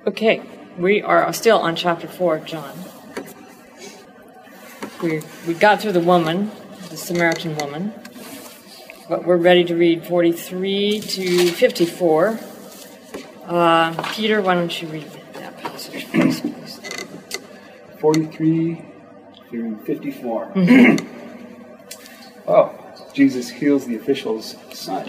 Okay, we are still on chapter 4 of John. We got through the Samaritan woman, but we're ready to read 43 to 54. Peter, why don't you read that passage first, please? 43 through 54. Jesus heals the official's son.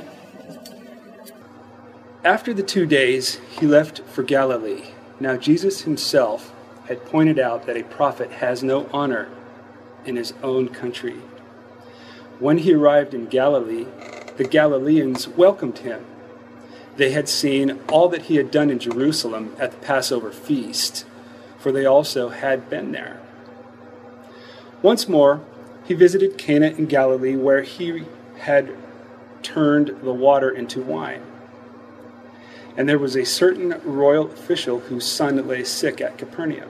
After the 2 days, he left for Galilee. Now Jesus himself had pointed out that a prophet has no honor in his own country. When he arrived in Galilee, the Galileans welcomed him. They had seen all that he had done in Jerusalem at the Passover feast, for they also had been there. Once more, he visited Cana in Galilee, where he had turned the water into wine. And there was a certain royal official whose son lay sick at Capernaum.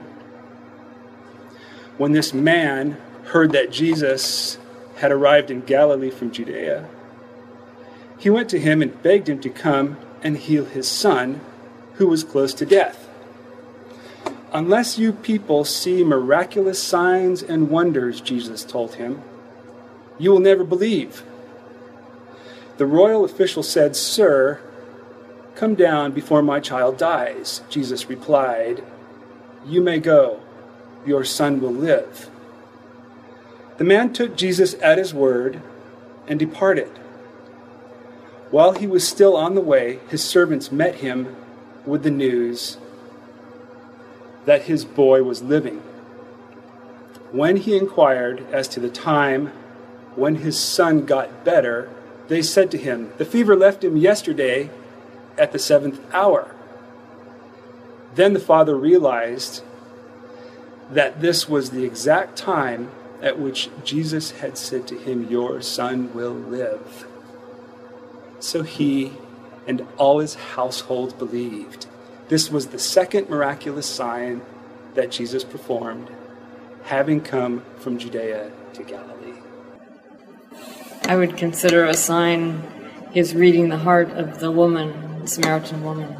When this man heard that Jesus had arrived in Galilee from Judea, he went to him and begged him to come and heal his son, who was close to death. "Unless you people see miraculous signs and wonders," Jesus told him, "you will never believe." The royal official said, "Sir, come down before my child dies." Jesus replied, "You may go. Your son will live." The man took Jesus at his word and departed. While he was still on the way, his servants met him with the news that his boy was living. When he inquired as to the time when his son got better, they said to him, "The fever left him yesterday at the 7th hour." Then the father realized that this was the exact time at which Jesus had said to him, "Your son will live." So he and all his household believed. This was the second miraculous sign that Jesus performed, having come from Judea to Galilee. I would consider a sign his reading the heart of the woman, the Samaritan woman,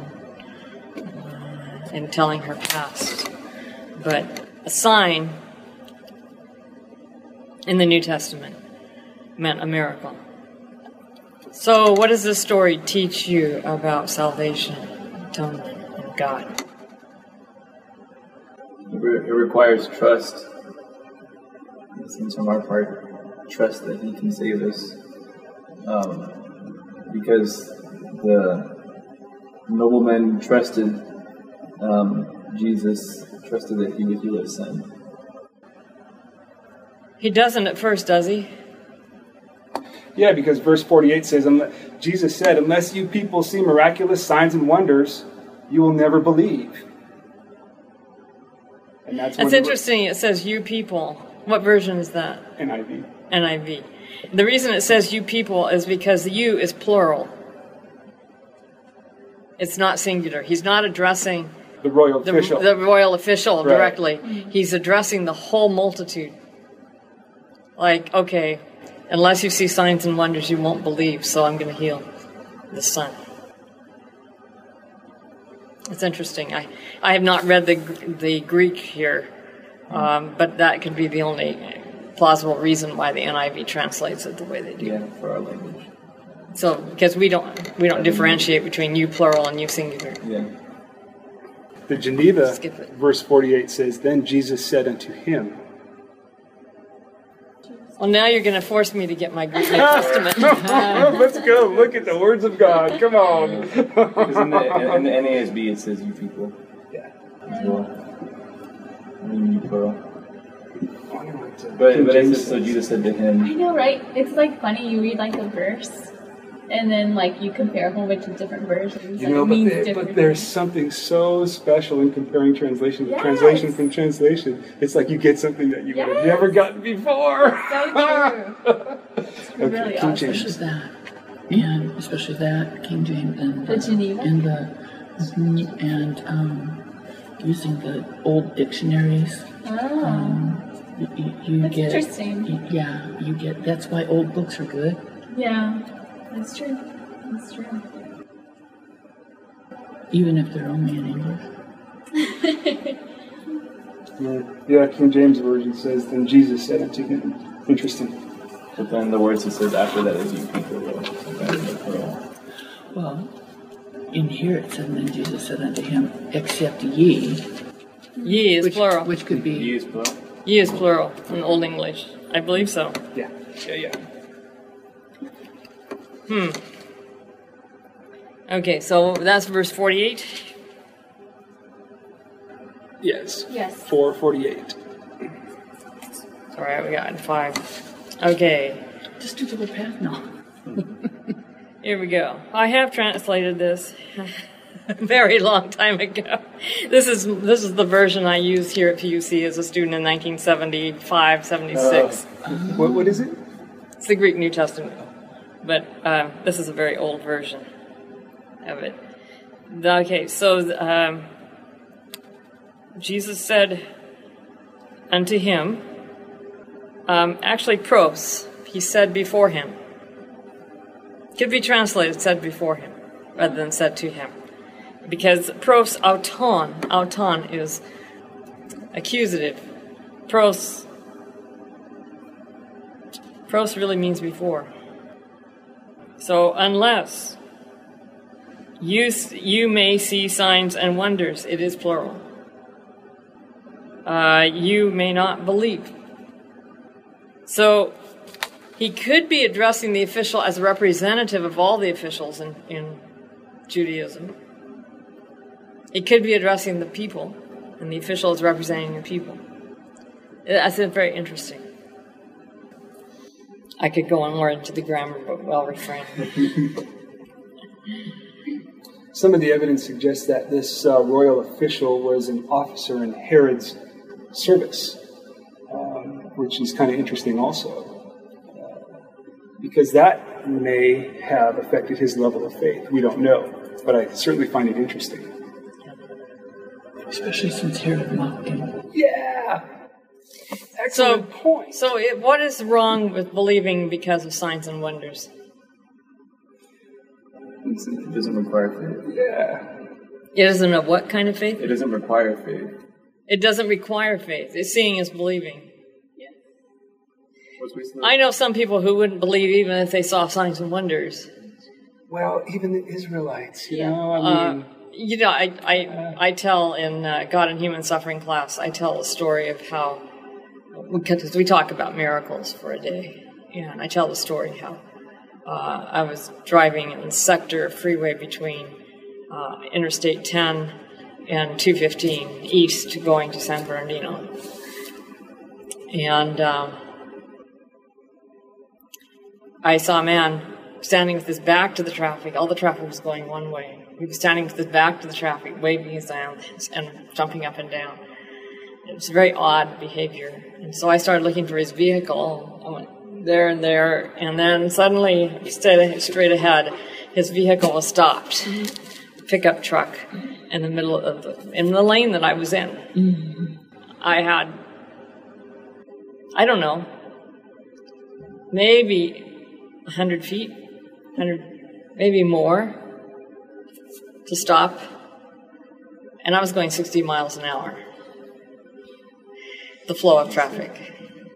and telling her past. But a sign in the New Testament meant a miracle. So what does this story teach you about salvation, atonement, and God? It requires trust. It seems from our part, trust that he can save us. Because the nobleman trusted Jesus, trusted that he would heal his son. He doesn't at first, does he? Yeah, because verse 48 says, Jesus said, "Unless you people see miraculous signs and wonders, you will never believe." And that's interesting. It says "you people." What version is that? NIV. NIV. The reason it says "you people" is because the "you" is plural. It's not singular. He's not addressing the royal official. The royal official directly. Right. He's addressing the whole multitude. Like, okay, unless you see signs and wonders, you won't believe, so I'm going to heal the son. It's interesting. I have not read the Greek here, but that could be the only plausible reason why the NIV translates it the way they do. Yeah, for our language. So, because we don't differentiate between you plural and you singular. Yeah. The Geneva, verse 48 says, "Then Jesus said unto him." Well, now you're going to force me to get my Greek New Testament. Let's go. Look at the words of God. Come on. Because in the NASB it says "you people." Yeah. As well. I mean, you plural. But it says, so Jesus said to him. I know, right? It's like funny. You read like a verse, and then like you compare a whole bunch of different versions. But there's something so special in comparing translation to translation from translation. It's like you get something that you would have never gotten before. So true. It's really awesome. Especially that King James and the Geneva and using the old dictionaries. That's interesting. You get. That's why old books are good. Yeah, that's true. That's true. Even if they're only in English. Yeah, King James Version says, then Jesus said unto him. Interesting. But then the words it says after that is you people will. Sometimes in the plural. Well, in here it said, then Jesus said unto him, except ye. Ye is plural. Which could be. You use plural. Ye is plural in Old English. I believe so. Yeah. Okay, so that's verse 48. Yes. Yes. 4:48. All right, we got 5. Okay, Just do the whole path now. here we go. I have translated this a very long time ago. This is the version I used here at PUC as a student in 1975, 76. What is it? It's the Greek New Testament, but this is a very old version of it. Okay, so Jesus said unto him, actually pros, he said before him. Could be translated said before him, rather than said to him. Because pros auton is accusative. Pros really means before. So unless you may see signs and wonders, it is plural. You may not believe. So he could be addressing the official as a representative of all the officials in Judaism. He could be addressing the people, and the official is representing the people. I think very interesting. I could go on more into the grammar, but well refrain. Some of the evidence suggests that this royal official was an officer in Herod's service, which is kind of interesting also, because that may have affected his level of faith. We don't know, but I certainly find it interesting. Especially since Herod mocked him. Yeah! Excellent point. So what is wrong with believing because of signs and wonders? It doesn't require faith. Yeah. It isn't a what kind of faith? It doesn't require faith. It doesn't require faith. It's seeing is believing. What's recently? I know some people who wouldn't believe even if they saw signs and wonders. Well, even the Israelites, you know, I mean... I tell in God and Human Suffering class, I tell a story of how, because we talk about miracles for a day, and I tell the story how I was driving in the sector freeway between Interstate 10 and 215 east going to San Bernardino. And I saw a man standing with his back to the traffic. All the traffic was going one way. He was standing with his back to the traffic, waving his hands and jumping up and down. It was very odd behavior. And so I started looking for his vehicle. I went there, and then suddenly, straight ahead, his vehicle was stopped. Pickup truck in the middle of in the lane that I was in. Mm-hmm. I had, I don't know, maybe 100 feet, maybe more, to stop, and I was going 60 miles an hour. The flow of traffic.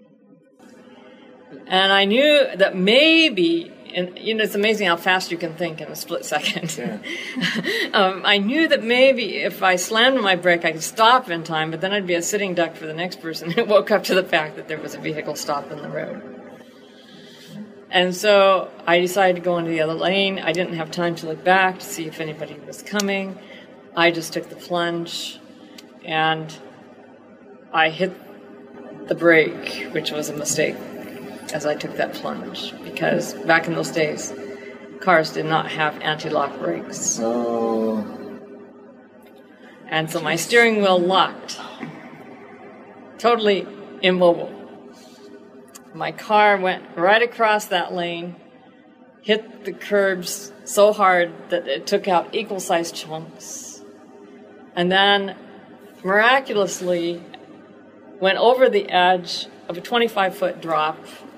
And I knew that maybe, and you know, it's amazing how fast you can think in a split second. Yeah. I knew that maybe if I slammed my brake, I could stop in time, but then I'd be a sitting duck for the next person. It woke up to the fact that there was a vehicle stopped in the road. And so I decided to go into the other lane. I didn't have time to look back to see if anybody was coming. I just took the plunge, and I hit the brake, which was a mistake as I took that plunge, because back in those days, cars did not have anti-lock brakes. Oh. And so my steering wheel locked, totally immobile. My car went right across that lane, hit the curbs so hard that it took out equal-sized chunks, and then miraculously went over the edge of a 25-foot drop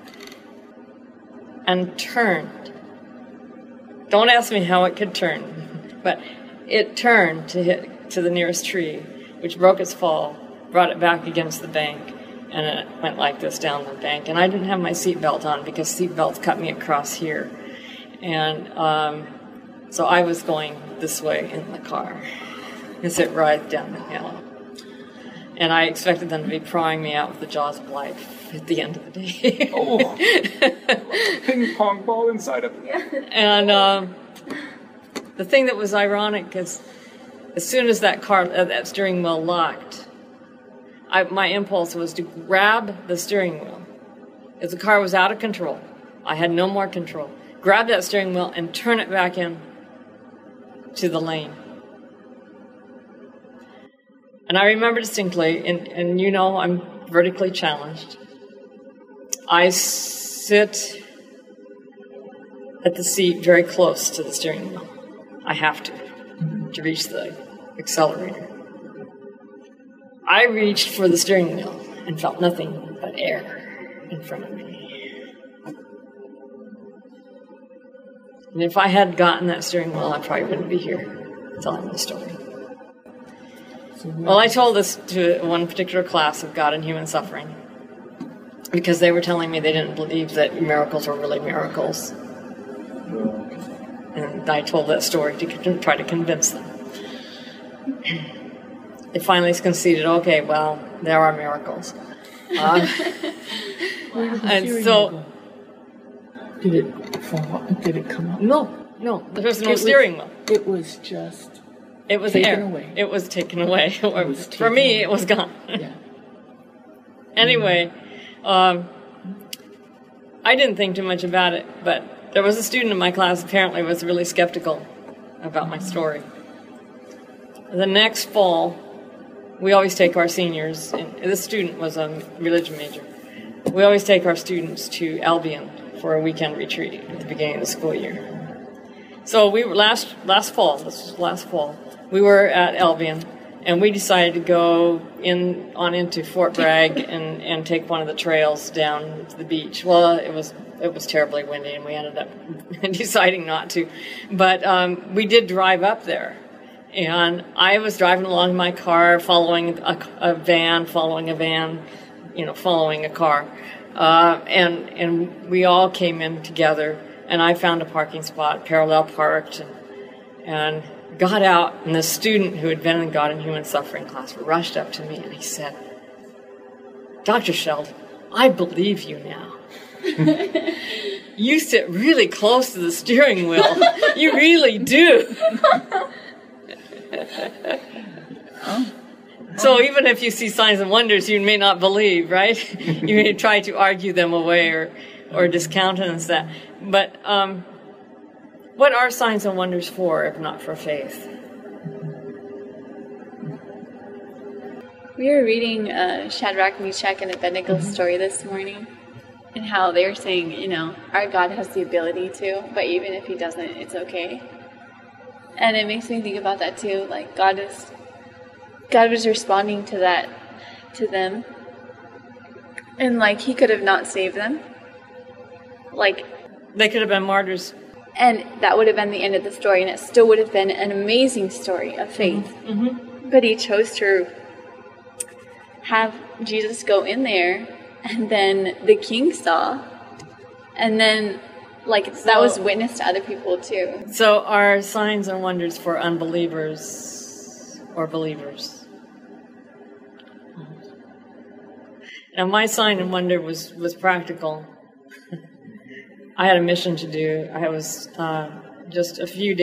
and turned. Don't ask me how it could turn, but it turned to hit to the nearest tree which broke its fall, brought it back against the bank, and it went like this down the bank. And I didn't have my seatbelt on because seatbelts cut me across here. And so I was going this way in the car as it rode down the hill. And I expected them to be prying me out with the jaws of life at the end of the day. Oh, ping pong ball inside of it. And the thing that was ironic is, as soon as that steering wheel locked, my impulse was to grab the steering wheel. If the car was out of control, I had no more control. Grab that steering wheel and turn it back in to the lane. And I remember distinctly, and you know I'm vertically challenged. I sit at the seat very close to the steering wheel. I have to reach the accelerator. I reached for the steering wheel and felt nothing but air in front of me. And if I had gotten that steering wheel, I probably wouldn't be here telling the story. Well, I told this to one particular class of God and Human Suffering because they were telling me they didn't believe that miracles were really miracles. And I told that story to try to convince them. They finally conceded, okay, well, there are miracles. And so... Did it fall? Did it come up? No, there was no steering wheel. It was just... It was taken air. away. It was taken away. For me, away. it was gone. Yeah. Anyway, I didn't think too much about it, but there was a student in my class apparently was really skeptical about my story. The next fall, we always take our seniors, and this student was a religion major. We always take our students to Albion for a weekend retreat at the beginning of the school year. So we were last fall, we were at Albion, and we decided to go into Fort Bragg and take one of the trails down to the beach. Well, it was terribly windy, and we ended up deciding not to. But we did drive up there, and I was driving along in my car, following a van, following a car, and we all came in together. And I found a parking spot, parallel parked, and got out. And the student who had been in God and Human Suffering class rushed up to me and he said, "Dr. Sheldon, I believe you now. You sit really close to the steering wheel. You really do." So even if you see signs and wonders, you may not believe, right? You may try to argue them away or discountenance that. But what are signs and wonders for, if not for faith? We were reading Shadrach, Meshach, and Abednego's story this morning, and how they were saying, our God has the ability to, but even if he doesn't, it's okay. And it makes me think about that too. Like God was responding to that, to them, and like he could have not saved them. Like they could have been martyrs. And that would have been the end of the story, and it still would have been an amazing story of faith. Mm-hmm. But he chose to have Jesus go in there, and then the king saw, and then that was witness to other people too. So are signs and wonders for unbelievers or believers? Now my sign and wonder was practical. I had a mission to do. I was just a few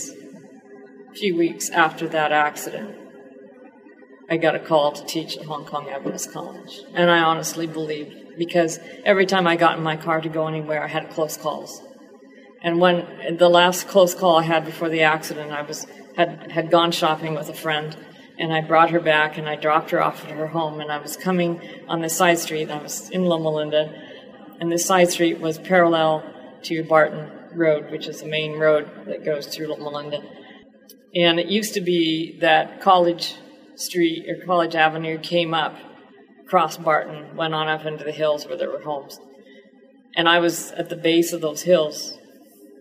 weeks after that accident, I got a call to teach at Hong Kong Adventist College. And I honestly believed, because every time I got in my car to go anywhere, I had close calls. And when the last close call I had before the accident, I had gone shopping with a friend, and I brought her back, and I dropped her off at her home, and I was coming on this side street. I was in Loma Linda, and this side street was parallel to Barton Road, which is the main road that goes through Loma Linda. And it used to be that College Street or College Avenue came up, crossed Barton, went on up into the hills where there were homes. And I was at the base of those hills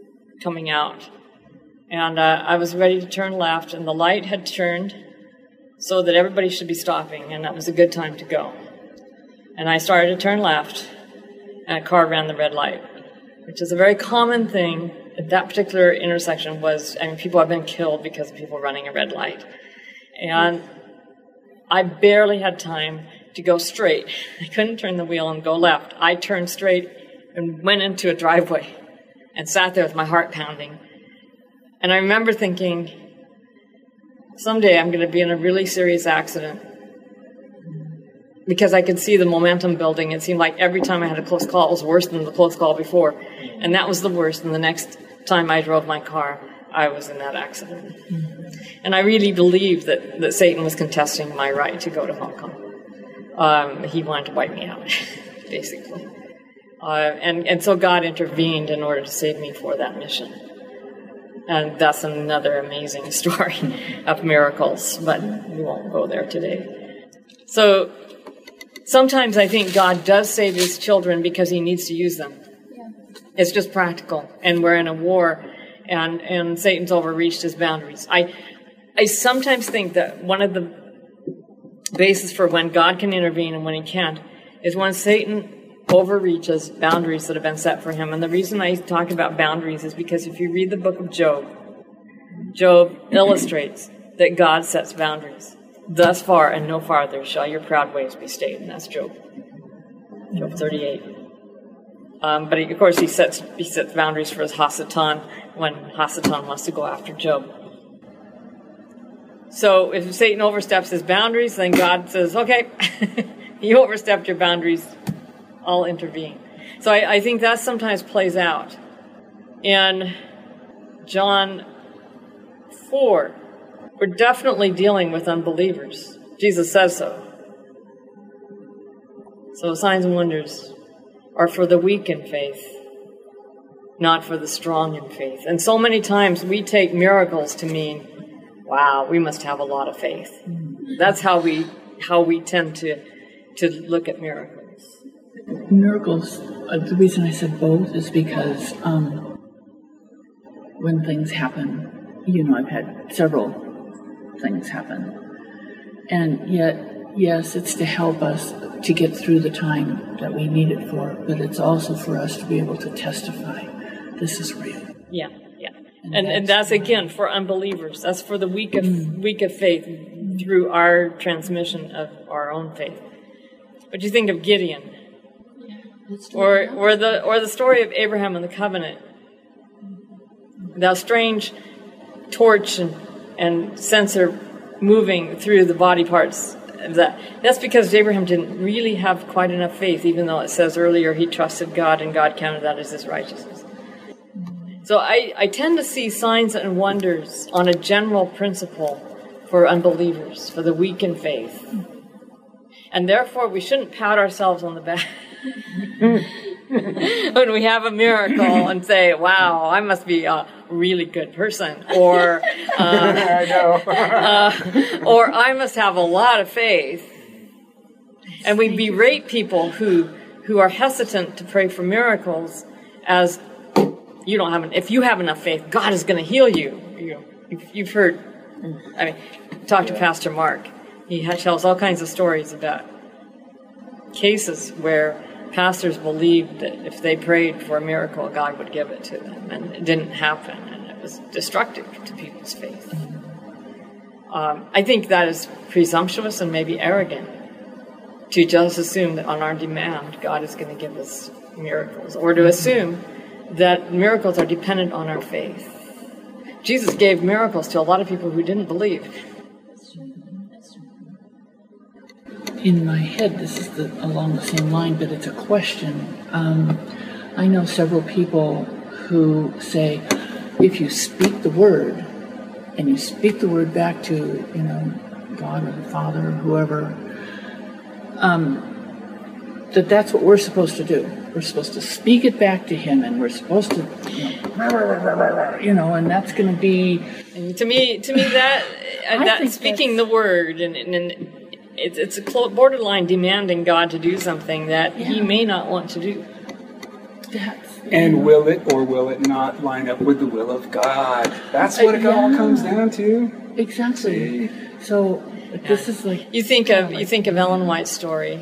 coming out. And I was ready to turn left, and the light had turned, so that everybody should be stopping, and that was a good time to go. And I started to turn left, and a car ran the red light, which is a very common thing at that particular intersection. People have been killed because of people running a red light. And I barely had time to go straight. I couldn't turn the wheel and go left. I turned straight and went into a driveway and sat there with my heart pounding. And I remember thinking, someday I'm going to be in a really serious accident, because I could see the momentum building. It seemed like every time I had a close call, it was worse than the close call before. And that was the worst. And the next time I drove my car, I was in that accident. And I really believed that Satan was contesting my right to go to Hong Kong. He wanted to wipe me out, basically. And so God intervened in order to save me for that mission. And that's another amazing story of miracles, but we won't go there today. So sometimes I think God does save his children because he needs to use them. Yeah. It's just practical. And we're in a war, and Satan's overreached his boundaries. I sometimes think that one of the basis for when God can intervene and when he can't is when Satan overreaches boundaries that have been set for him. And the reason I talk about boundaries is because if you read the book of Job, Job illustrates that God sets boundaries. Thus far and no farther shall your proud ways be stayed. And that's Job 38. But of course he sets boundaries for his Hasatan when Hasatan wants to go after Job. So if Satan oversteps his boundaries, then God says, okay, you overstepped your boundaries, I'll intervene. So I think that sometimes plays out. In John 4, we're definitely dealing with unbelievers. Jesus says so. So signs and wonders are for the weak in faith, not for the strong in faith. And so many times we take miracles to mean, wow, we must have a lot of faith. That's how we tend to look at miracles. Miracles, the reason I said both is because when things happen, I've had several things happen. And yet, yes, it's to help us to get through the time that we need it for, but it's also for us to be able to testify, this is real. Yeah. And that's again for unbelievers. That's for the weak of faith through our transmission of our own faith. What do you think of Gideon? Or the story of Abraham and the covenant? That strange torch and censer moving through the body parts of that. That's because Abraham didn't really have quite enough faith, even though it says earlier he trusted God and God counted that as his righteousness. So I tend to see signs and wonders on a general principle for unbelievers, for the weak in faith. And therefore we shouldn't pat ourselves on the back when we have a miracle and say, wow, I must be a really good person, or I know. or I must have a lot of faith. And we berate people who are hesitant to pray for miracles as, if you have enough faith, God is going to heal you. You've heard, talk to Pastor Mark. He tells all kinds of stories about cases where pastors believed that if they prayed for a miracle, God would give it to them, and it didn't happen, and it was destructive to people's faith. I think that is presumptuous and maybe arrogant to just assume that on our demand, God is going to give us miracles, or to assume that miracles are dependent on our faith. Jesus gave miracles to a lot of people who didn't believe. In my head, this is along the same line, but it's a question. I know several people who say, if you speak the word, and you speak the word back to, God or the Father or whoever, that's what we're supposed to do. We're supposed to speak it back to him, and we're supposed to, and that's going to be. And to me, that speaking the word, and it's a borderline demanding God to do something that he may not want to do. And will it or will it not line up with the will of God? That's what it all comes down to. Exactly. So But this is like you think of Ellen White's story,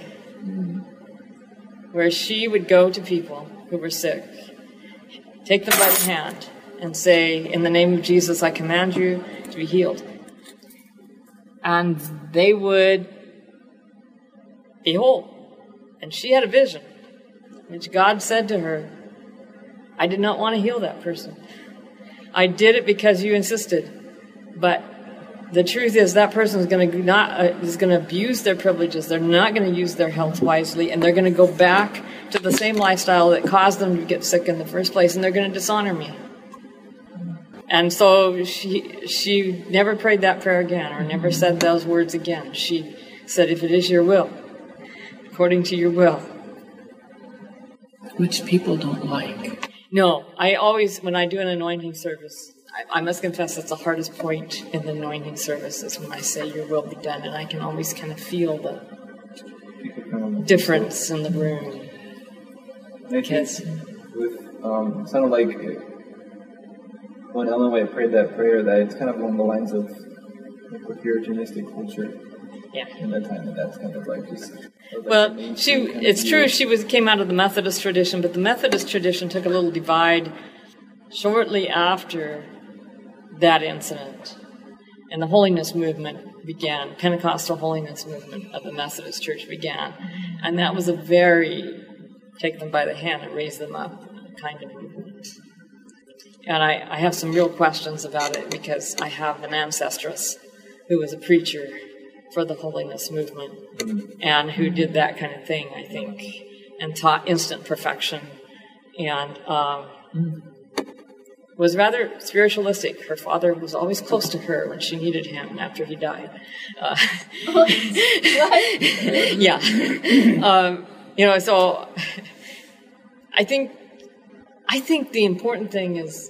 where she would go to people who were sick, take them by the hand, and say, "In the name of Jesus, I command you to be healed." And they would be whole. And she had a vision, which God said to her, "I did not want to heal that person. I did it because you insisted. But the truth is that person is going to abuse their privileges. They're not going to use their health wisely, and they're going to go back to the same lifestyle that caused them to get sick in the first place, and they're going to dishonor me." And so she never prayed that prayer again, or never said those words again. She said, "If it is your will, according to your will." Which people don't like. No, I always, when I do an anointing service, I must confess that's the hardest point in the anointing service is when I say your will be done, and I can always kind of feel the difference in the room. I think with it sounded like when Ellen White prayed that prayer, that it's kind of along the lines of like the Puritanistic culture. Yeah. In that time, and that's kind of like just. Well, it's true. She came out of the Methodist tradition, but the Methodist tradition took a little divide shortly after that incident, and the holiness movement began. Pentecostal holiness movement of the Methodist Church began, and that was a very take them by the hand and raise them up kind of movement. And I have some real questions about it because I have an ancestress who was a preacher for the holiness movement and who did that kind of thing, I think, and taught instant perfection and was rather spiritualistic. Her father was always close to her when she needed him after he died. Yeah. So I think the important thing is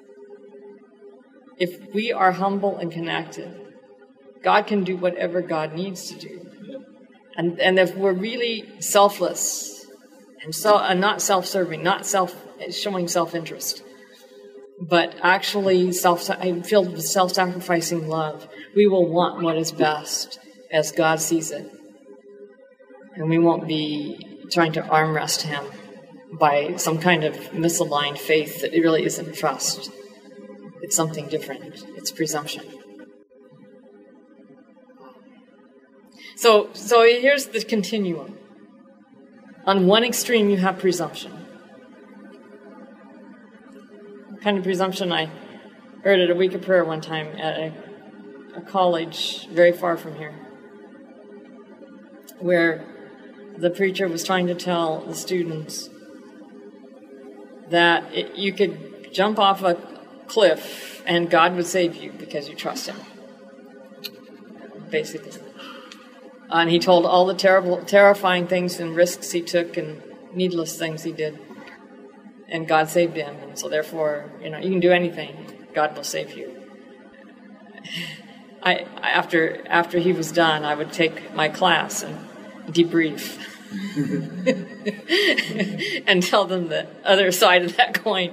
if we are humble and connected, God can do whatever God needs to do. And if we're really selfless and not self-serving, not showing self-interest, but actually filled with self-sacrificing love, we will want what is best as God sees it. And we won't be trying to arm wrest him by some kind of misaligned faith that it really isn't trust. It's something different. It's presumption. So here's the continuum. On one extreme, you have presumption. Kind of presumption I heard at a week of prayer one time at a college very far from here, where the preacher was trying to tell the students that you could jump off a cliff and God would save you because you trust him, basically. And he told all the terrifying things and risks he took and needless things he did. And God saved him. And so therefore, you can do anything. God will save you. After he was done, I would take my class and debrief and tell them the other side of that coin.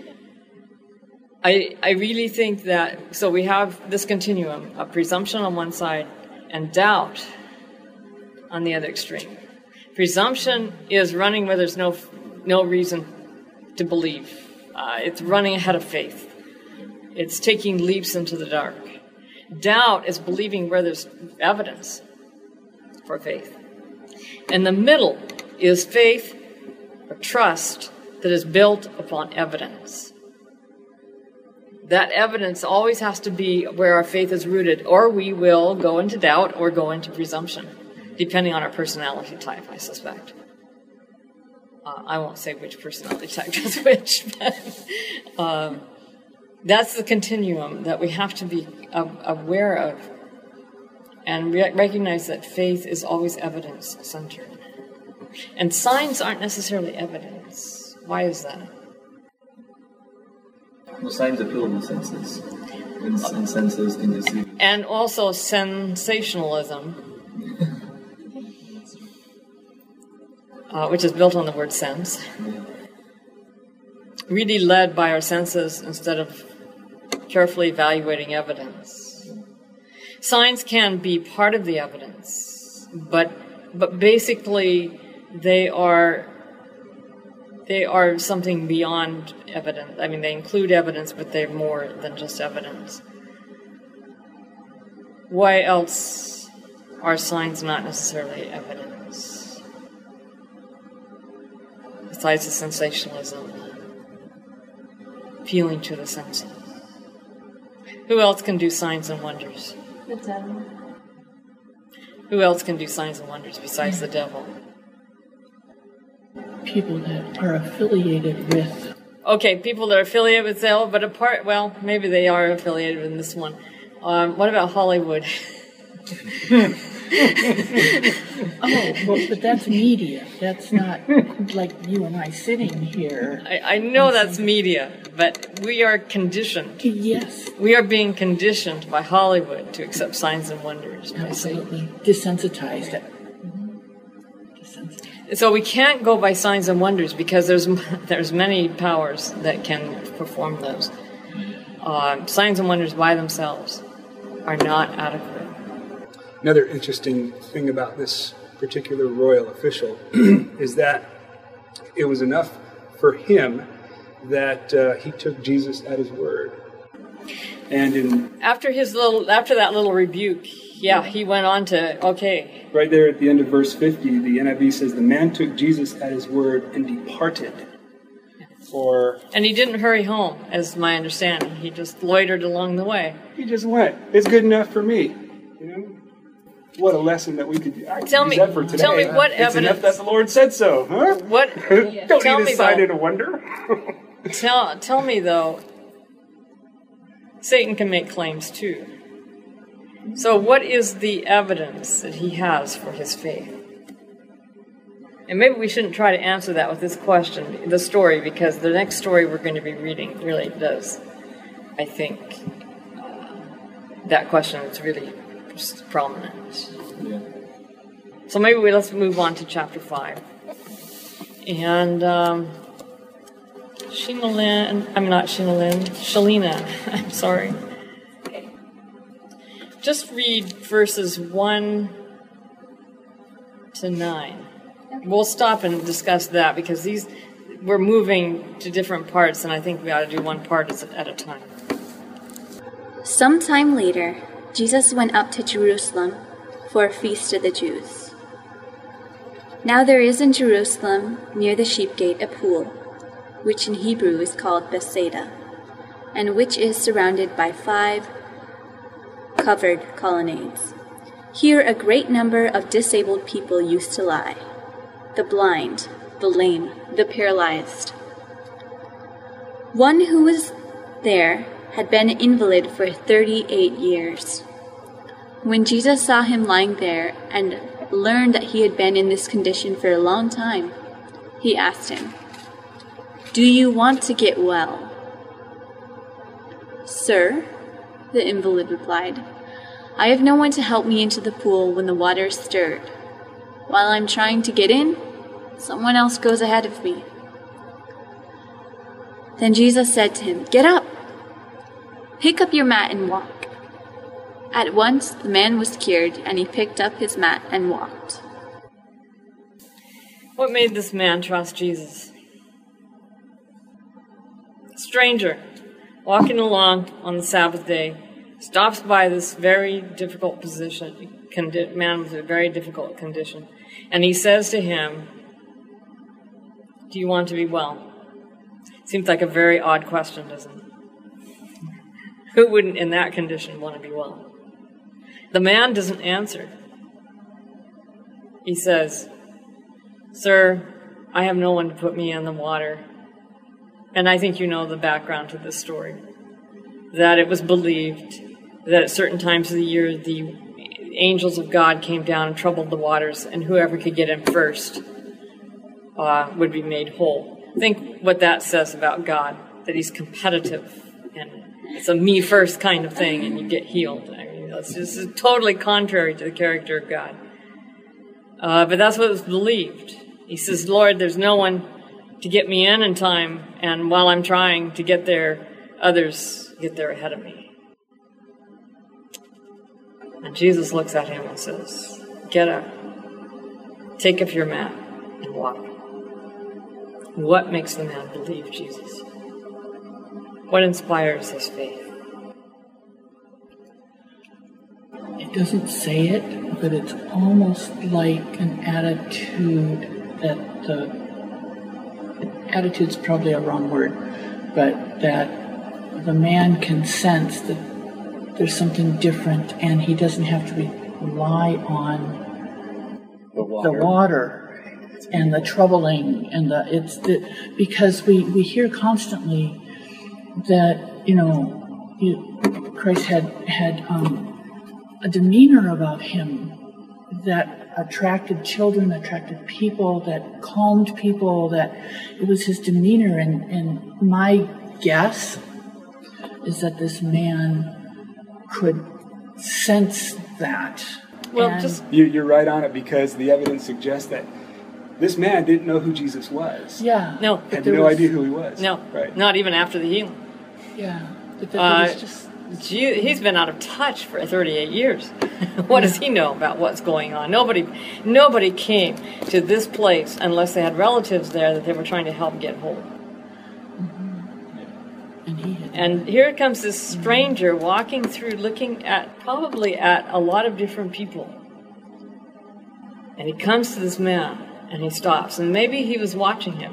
I really think that, so we have this continuum of presumption on one side and doubt on the other extreme. Presumption is running where there's no reason to believe. It's running ahead of faith. It's taking leaps into the dark. Doubt is believing where there's evidence for faith. And the middle is faith or trust that is built upon evidence. That evidence always has to be where our faith is rooted, or we will go into doubt or go into presumption, depending on our personality type, I suspect. I won't say which personality type does which, but that's the continuum that we have to be aware of and recognize that faith is always evidence-centered. And signs aren't necessarily evidence. Why is that? Well, signs appeal to the senses, and senses can deceive. And also sensationalism, which is built on the word sense, really led by our senses instead of carefully evaluating evidence. Signs can be part of the evidence, but basically they are something beyond evidence. I mean, they include evidence, but they're more than just evidence. Why else are signs not necessarily evidence? Besides the sensationalism, appealing to the senses. Who else can do signs and wonders? The devil. Who else can do signs and wonders besides the devil? People that are affiliated with. Okay, people that are affiliated with devil, but maybe they are affiliated in this one. What about Hollywood? Oh, well, but that's media. That's not like you and I sitting here. I know that's media, but we are conditioned. Yes. We are being conditioned by Hollywood to accept signs and wonders. Absolutely. Desensitized. So we can't go by signs and wonders because there's many powers that can perform those. Signs and wonders by themselves are not adequate. Another interesting thing about this particular royal official is that it was enough for him that he took Jesus at his word. And after that little rebuke, he went on to, okay. Right there at the end of verse 50, the NIV says, the man took Jesus at his word and departed. And he didn't hurry home, as my understanding. He just loitered along the way. He just went. It's good enough for me. You know? What a lesson that we could use that for today. Tell me what it's evidence. Enough that the Lord said so, huh? What? Don't need a sign and a wonder. Tell me, though, Satan can make claims too. So what is the evidence that he has for his faith? And maybe we shouldn't try to answer that with this question, the story, because the next story we're going to be reading really does, I think, that question is really prominent. Yeah. So maybe let's move on to chapter 5. And Shalina, I'm sorry. Just read verses 1 to 9. We'll stop and discuss that because we're moving to different parts, and I think we ought to do one part at a time. Some time later, Jesus went up to Jerusalem for a feast of the Jews. Now there is in Jerusalem, near the sheep gate, a pool, which in Hebrew is called Bethsaida, and which is surrounded by 5 covered colonnades. Here a great number of disabled people used to lie: the blind, the lame, the paralyzed. One who was there had been an invalid for 38 years. When Jesus saw him lying there and learned that he had been in this condition for a long time, he asked him, "Do you want to get well?" "Sir," the invalid replied, "I have no one to help me into the pool when the water is stirred. While I'm trying to get in, someone else goes ahead of me." Then Jesus said to him, "Get up! Pick up your mat and walk." At once the man was cured, and he picked up his mat and walked. What made this man trust Jesus? A stranger, walking along on the Sabbath day, stops by this very difficult man with a very difficult condition, and he says to him, "Do you want to be well?" Seems like a very odd question, doesn't it? Who wouldn't, in that condition, want to be well? The man doesn't answer. He says, "Sir, I have no one to put me in the water." And I think you know the background to this story. That it was believed that at certain times of the year, the angels of God came down and troubled the waters, and whoever could get in first would be made whole. Think what that says about God, that he's competitive, and it's a me first kind of thing, and you get healed. I mean, this is totally contrary to the character of God. But that's what was believed. He says, "Lord, there's no one to get me in time, and while I'm trying to get there, others get there ahead of me." And Jesus looks at him and says, "Get up, take up your mat, and walk." What makes the man believe Jesus? What inspires his faith? It doesn't say it, but it's almost like an attitude that attitude's probably a wrong word, but that the man can sense that there's something different, and he doesn't have to rely on the water and the troubling and because we hear constantly that Christ had a demeanor about him that attracted children, attracted people, that calmed people, that it was his demeanor. And my guess is that this man could sense that. Well, You're right on it, because the evidence suggests that this man didn't know who Jesus was. Yeah. No. Had no idea who he was. No. Right. Not even after the healing. Yeah. But that was just... He's been out of touch for 38 years. What does he know about what's going on? Nobody came to this place unless they had relatives there that they were trying to help get hold. And here comes this stranger walking through, looking probably at a lot of different people. And he comes to this man, and he stops. And maybe he was watching him.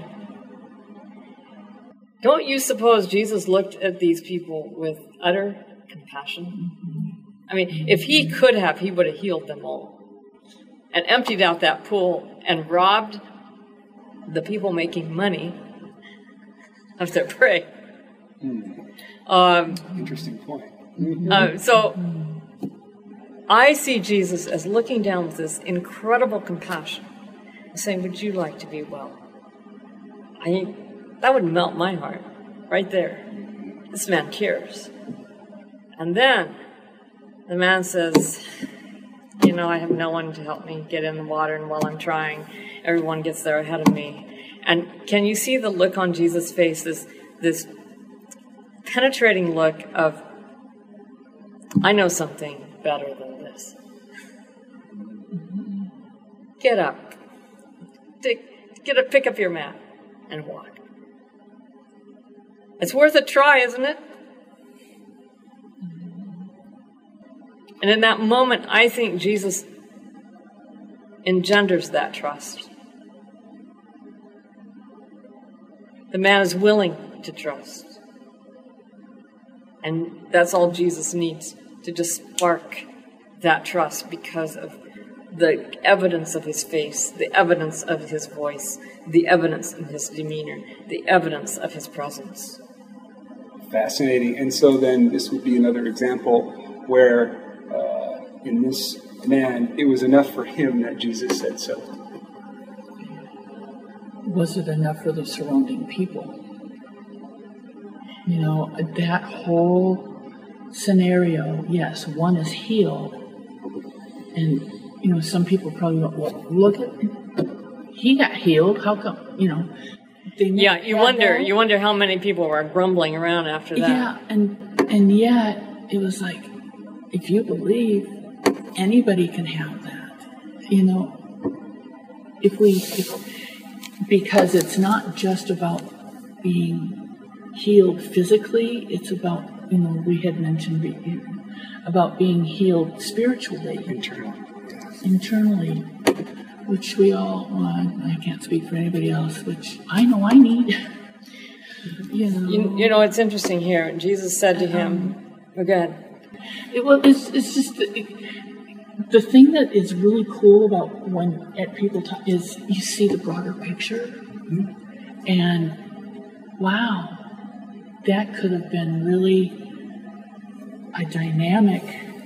Don't you suppose Jesus looked at these people with utter compassion? I mean, if he could have, he would have healed them all. And emptied out that pool and robbed the people making money of their prey. Interesting point. So I see Jesus as looking down with this incredible compassion, saying, "Would you like to be well?" That would melt my heart right there. This man cares. And then the man says, I have no one to help me get in the water, and while I'm trying, everyone gets there ahead of me. And can you see the look on Jesus' face, this penetrating look of, I know something better than this. Get up. Pick up your mat and walk. It's worth a try, isn't it? And in that moment, I think Jesus engenders that trust. The man is willing to trust. And that's all Jesus needs, to just spark that trust because of the evidence of his face, the evidence of his voice, the evidence of his demeanor, the evidence of his presence. Fascinating. And so then this would be another example where in this man, it was enough for him that Jesus said so. Was it enough for the surrounding people? That whole scenario, yes, one is healed. And, some people probably go, well, look at, he got healed. How come, you wonder how many people were grumbling around after that. Yeah, and yet it was like, if you believe, anybody can have that. Because it's not just about being healed physically, it's about, we had mentioned about being healed spiritually. Internally, which we all want. I can't speak for anybody else, which I know I need. It's interesting here. Jesus said to him, go ahead. It's just the thing that is really cool about when people talk is you see the broader picture, and wow, that could have been really a dynamic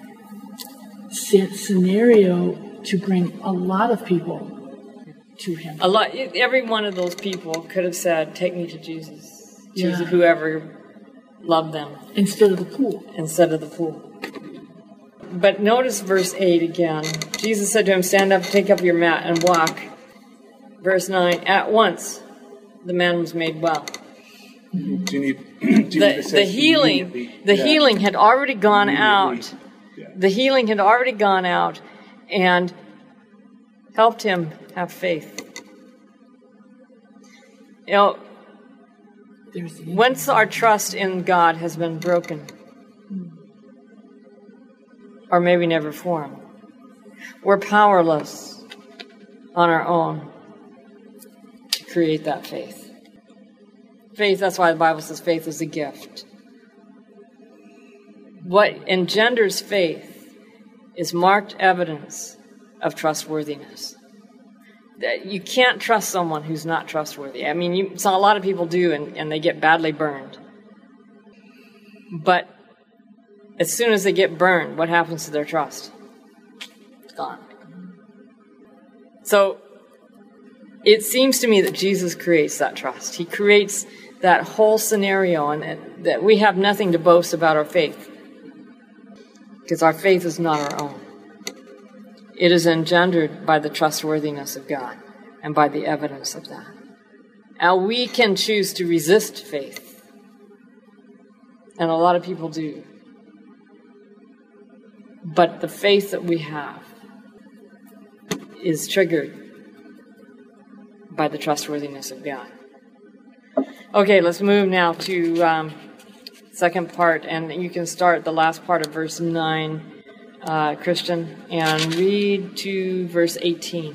scenario to bring a lot of people to him. Every one of those people could have said, "Take me to Jesus." Jesus, whoever loved them. Instead of the pool. But notice verse 8 again. Jesus said to him, "Stand up, take up your mat, and walk." Verse 9, at once the man was made well. The healing had already gone out The healing had already gone out and helped him have faith. You know, once our trust in God has been broken, or maybe never formed, we're powerless on our own to create that faith. Faith, that's why the Bible says faith is a gift. What engenders faith is marked evidence of trustworthiness. You can't trust someone who's not trustworthy. I mean, a lot of people do, and they get badly burned. But as soon as they get burned, what happens to their trust? It's gone. So it seems to me that Jesus creates that trust. He creates that whole scenario, and that we have nothing to boast about our faith, because our faith is not our own. It is engendered by the trustworthiness of God and by the evidence of that. And we can choose to resist faith, and a lot of people do. But the faith that we have is triggered by the trustworthiness of God. Okay, let's move now to second part, and you can start the last part of verse 9, Christian, and read to verse 18.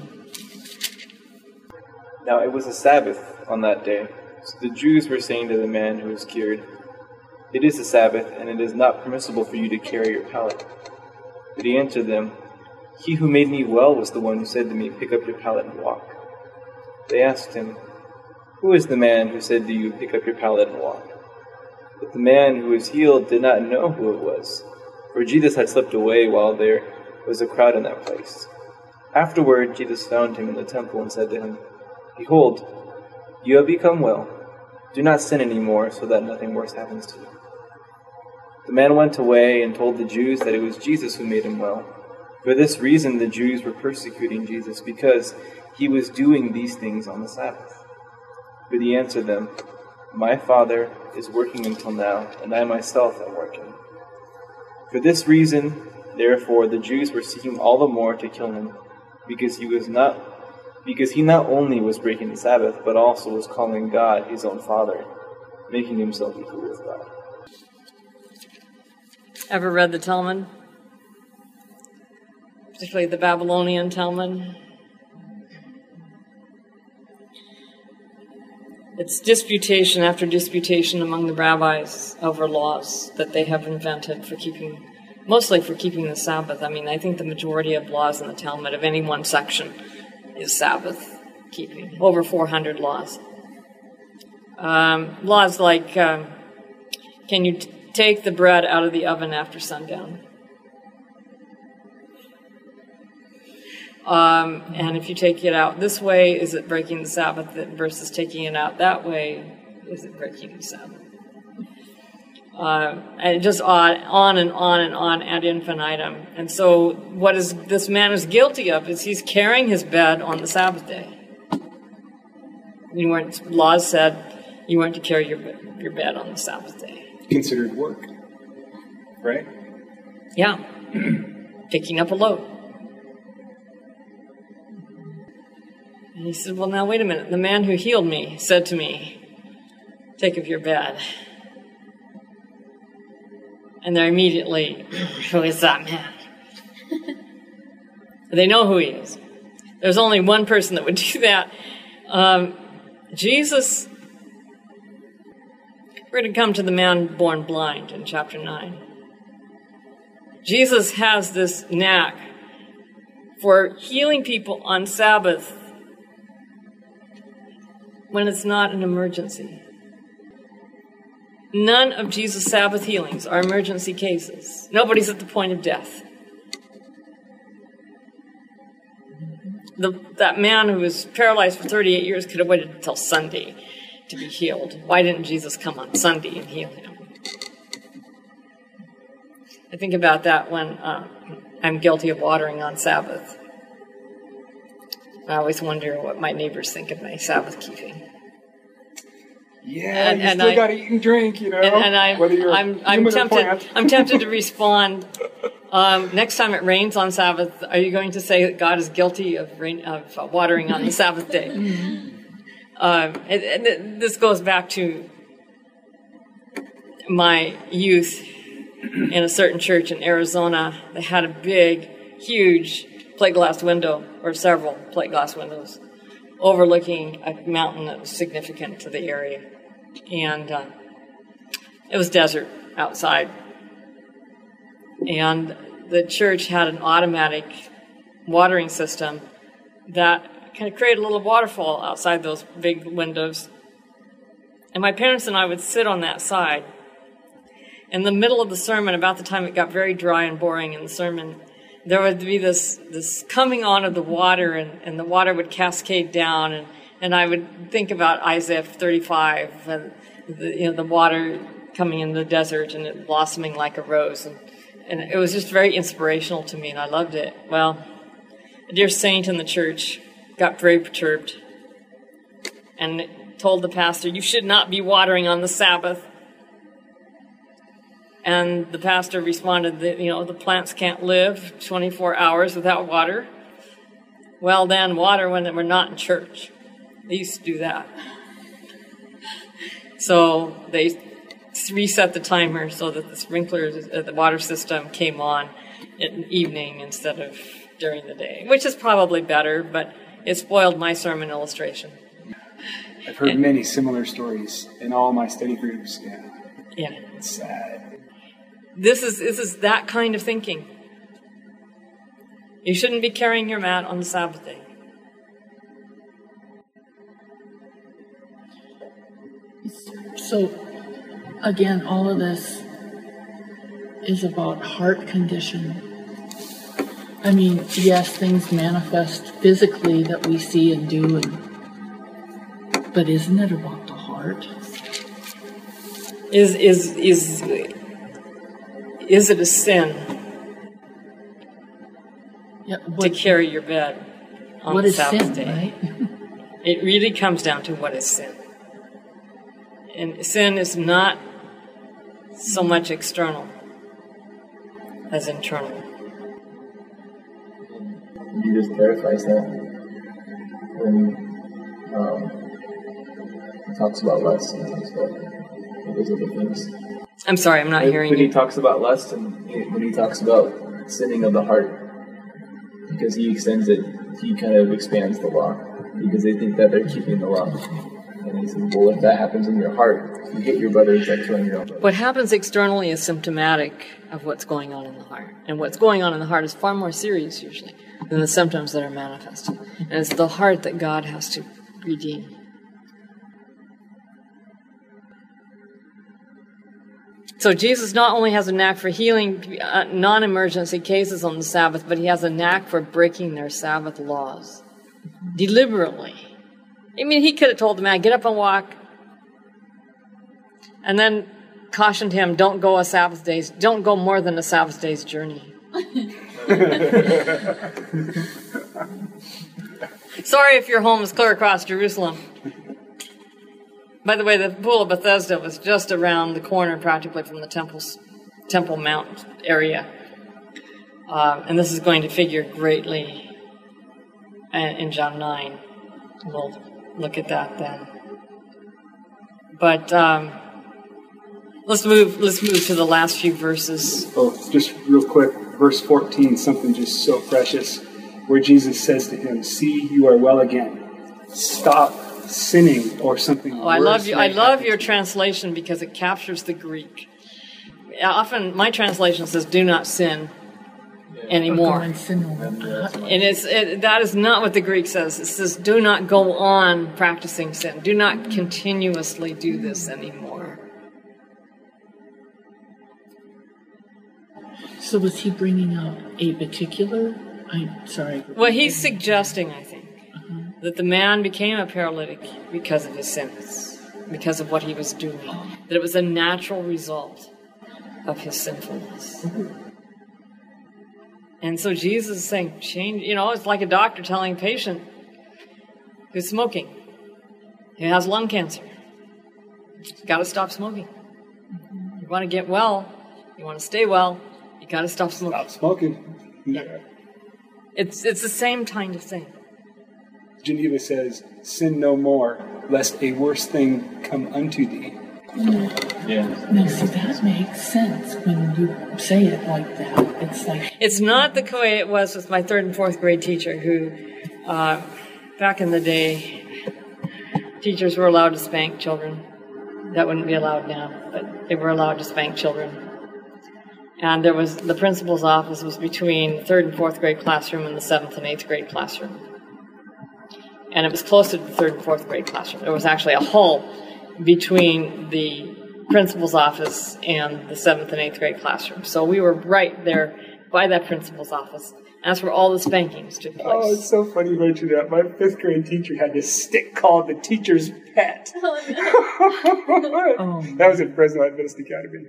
Now it was a Sabbath on that day, so the Jews were saying to the man who was cured, "It is a Sabbath, and it is not permissible for you to carry your pallet." But he answered them, "He who made me well was the one who said to me, 'Pick up your pallet and walk.'" They asked him, "Who is the man who said to you, 'Pick up your pallet and walk'?" But the man who was healed did not know who it was, for Jesus had slipped away while there was a crowd in that place. Afterward, Jesus found him in the temple and said to him, "Behold, you have become well. Do not sin anymore, so that nothing worse happens to you." The man went away and told the Jews that it was Jesus who made him well. For this reason the Jews were persecuting Jesus, because he was doing these things on the Sabbath. But he answered them, "My Father is working until now, and I myself am working." For this reason, therefore, the Jews were seeking all the more to kill him, because he not only was breaking the Sabbath, but also was calling God his own Father, making himself equal with God. Ever read the Talmud? Particularly the Babylonian Talmud? It's disputation after disputation among the rabbis over laws that they have invented mostly for keeping the Sabbath. I mean, I think the majority of laws in the Talmud of any one section is Sabbath keeping. Over 400 laws. Laws like, can you take the bread out of the oven after sundown? And if you take it out this way, is it breaking the Sabbath versus taking it out that way? Is it breaking the Sabbath? And just on and on and on ad infinitum. And so what this man is guilty of is he's carrying his bed on the Sabbath day. Laws said you weren't to carry your bed on the Sabbath day. Considered work, right? Yeah. Picking up a load. And he said, well, now, wait a minute. The man who healed me said to me, take up your bed. And they're immediately, who is that man? They know who he is. There's only one person that would do that. Jesus, we're going to come to the man born blind in chapter 9. Jesus has this knack for healing people on Sabbath when it's not an emergency. None of Jesus' Sabbath healings are emergency cases. Nobody's at the point of death. That man who was paralyzed for 38 years could have waited until Sunday to be healed. Why didn't Jesus come on Sunday and heal him? I think about that when I'm guilty of watering on Sabbath. I always wonder what my neighbors think of my Sabbath keeping. Yeah, you still got to eat and drink, you know. I'm tempted to respond Next time it rains on Sabbath, are you going to say that God is guilty of watering on the Sabbath day? This goes back to my youth in a certain church in Arizona. They had a big, huge plate glass window, or several plate glass windows, overlooking a mountain that was significant to the area. And it was desert outside. And the church had an automatic watering system that kind of created a little waterfall outside those big windows. And my parents and I would sit on that side. In the middle of the sermon, about the time it got very dry and boring in the sermon, there would be this coming on of the water, and the water would cascade down, and I would think about Isaiah 35, and the water coming in the desert and it blossoming like a rose, and it was just very inspirational to me, and I loved it. Well, a dear saint in the church got very perturbed and told the pastor, "You should not be watering on the Sabbath." And the pastor responded that, the plants can't live 24 hours without water. Well, then, water when we're not in church. They used to do that. So they reset the timer so that the sprinklers, the water system came on in the evening instead of during the day, which is probably better, but it spoiled my sermon illustration. I've heard many similar stories in all my study groups. Yeah. It's sad. This is that kind of thinking. You shouldn't be carrying your mat on the Sabbath day. So, again, all of this is about heart condition. I mean, yes, things manifest physically that we see and do, but isn't it about the heart? Is it a sin to carry your bed on the Sabbath day? Right? It really comes down to what is sin. And sin is not so much external as internal. Jesus clarifies that when he talks about lust and talks about those other things. I'm sorry, I'm not hearing you. When he talks about lust and when he talks about sinning of the heart, because he extends it, he kind of expands the law, because they think that they're keeping the law. And he says, well, if that happens in your heart, you hit your brother, it's like killing your own brother. What happens externally is symptomatic of what's going on in the heart. And what's going on in the heart is far more serious, usually, than the symptoms that are manifested. And it's the heart that God has to redeem. So Jesus not only has a knack for healing non-emergency cases on the Sabbath, but he has a knack for breaking their Sabbath laws deliberately. I mean, he could have told the man, get up and walk, and then cautioned him, don't go more than a Sabbath day's journey. Sorry if your home is clear across Jerusalem. By the way, the Pool of Bethesda was just around the corner, practically, from the Temple Mount area. And this is going to figure greatly in John 9. We'll look at that then. But let's move to the last few verses. Oh, just real quick, verse 14, something just so precious, where Jesus says to him, "See, you are well again. Stop sinning," or something. I love your translation because it captures the Greek. Often my translation says, "Do not sin anymore," and that is not what the Greek says. It says, "Do not go on practicing sin. Do not continuously do this anymore." So was he bringing up a particular? I'm sorry. Well, he's suggesting, I think, that the man became a paralytic because of his sins, because of what he was doing, that it was a natural result of his sinfulness. And so Jesus is saying, change, it's like a doctor telling a patient who's smoking, who has lung cancer, you've got to stop smoking. You want to get well, you want to stay well, You got to stop smoking. Stop smoking. Yeah. It's the same kind of thing. Geneva says, sin no more, lest a worse thing come unto thee. Yeah. Now, see, that makes sense when you say it like that. It's like... It's not the way it was with my 3rd and 4th grade teacher who, back in the day, teachers were allowed to spank children. That wouldn't be allowed now, but they were allowed to spank children. And there was, the principal's office was between the 3rd and 4th grade classroom and the 7th and 8th grade classroom. And it was close to the 3rd and 4th grade classroom. There was actually a hall between the principal's office and the 7th and 8th grade classroom. So we were right there by that principal's office. And that's where all the spankings took place. Oh, it's so funny you mentioned that. My 5th grade teacher had this stick called the teacher's pet. That was at Fresno Adventist Academy.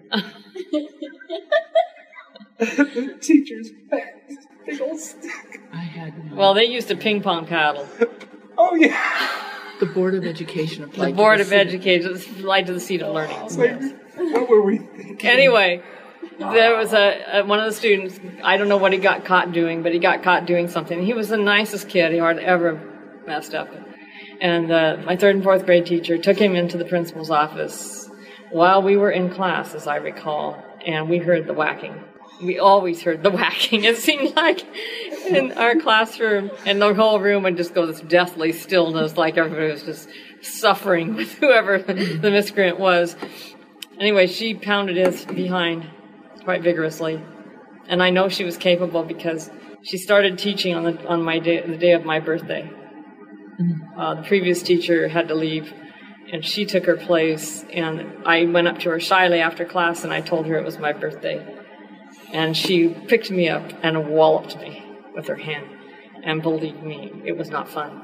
The teacher's pet. Big old stick. I had no. Well, they used a ping pong paddle. Oh, yeah. The Board of Education applied. The Board of Education applied to the seat of learning. It's like, what were we thinking? Anyway, there was one of the students, I don't know what he got caught doing, but he got caught doing something. He was the nicest kid. He hardly ever messed up. And my 3rd and 4th grade teacher took him into the principal's office while we were in class, as I recall, and we heard the whacking. We always heard the whacking. It seemed like in our classroom, and the whole room would just go this deathly stillness, like everybody was just suffering with whoever the miscreant was. Anyway, she pounded his behind quite vigorously, and I know she was capable because she started teaching on the day of my birthday. The previous teacher had to leave, and she took her place, and I went up to her shyly after class, and I told her it was my birthday. And she picked me up and walloped me with her hand. And believe me, it was not fun.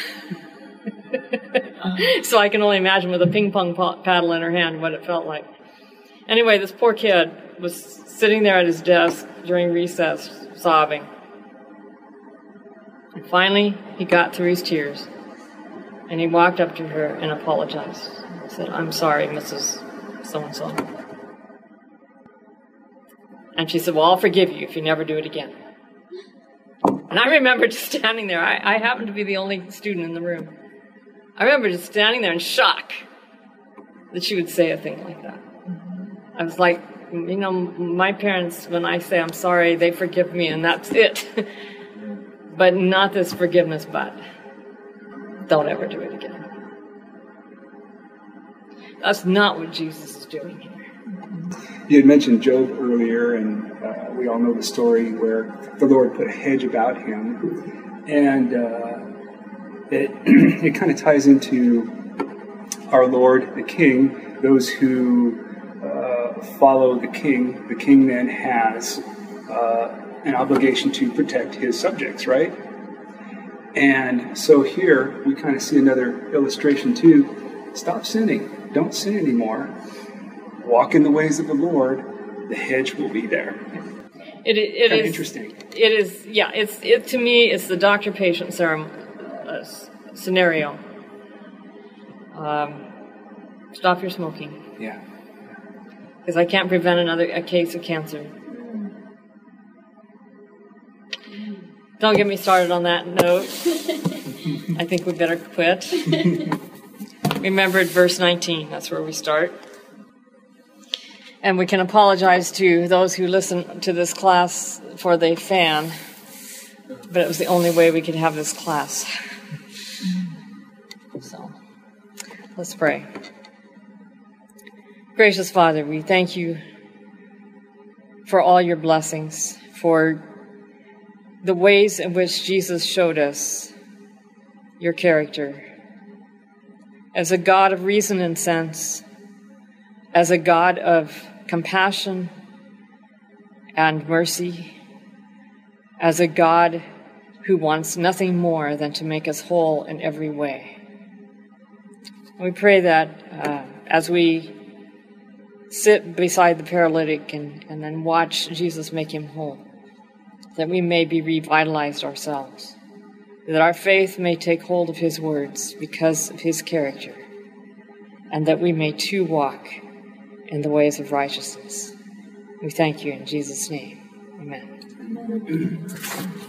So I can only imagine with a ping pong paddle in her hand what it felt like. Anyway, this poor kid was sitting there at his desk during recess, sobbing. And finally, he got through his tears. And he walked up to her and apologized. He said, "I'm sorry, Mrs. So-and-so." And she said, "Well, I'll forgive you if you never do it again." And I remember just standing there. I happened to be the only student in the room. I remember just standing there in shock that she would say a thing like that. I was like, my parents, when I say I'm sorry, they forgive me, and that's it. But not this forgiveness, but don't ever do it again. That's not what Jesus is doing here. You had mentioned Job earlier, and we all know the story where the Lord put a hedge about him, and it kind of ties into our Lord, the King. Those who follow the King then has an obligation to protect his subjects, right? And so here we kind of see another illustration too. Stop sinning. Don't sin anymore. Walk in the ways of the Lord. The hedge will be there. It is interesting. It is, yeah. To me, it's the doctor-patient scenario. Stop your smoking. Yeah. Because I can't prevent a case of cancer. Don't get me started on that note. I think we better quit. Remember at verse 19, that's where we start. And we can apologize to those who listen to this class for the fan, but it was the only way we could have this class. So, let's pray. Gracious Father, we thank you for all your blessings, for the ways in which Jesus showed us your character as a God of reason and sense, as a God of compassion and mercy, as a God who wants nothing more than to make us whole in every way. We pray that as we sit beside the paralytic and then watch Jesus make him whole, that we may be revitalized ourselves, that our faith may take hold of his words because of his character, and that we may too walk in the ways of righteousness. We thank you in Jesus' name. Amen.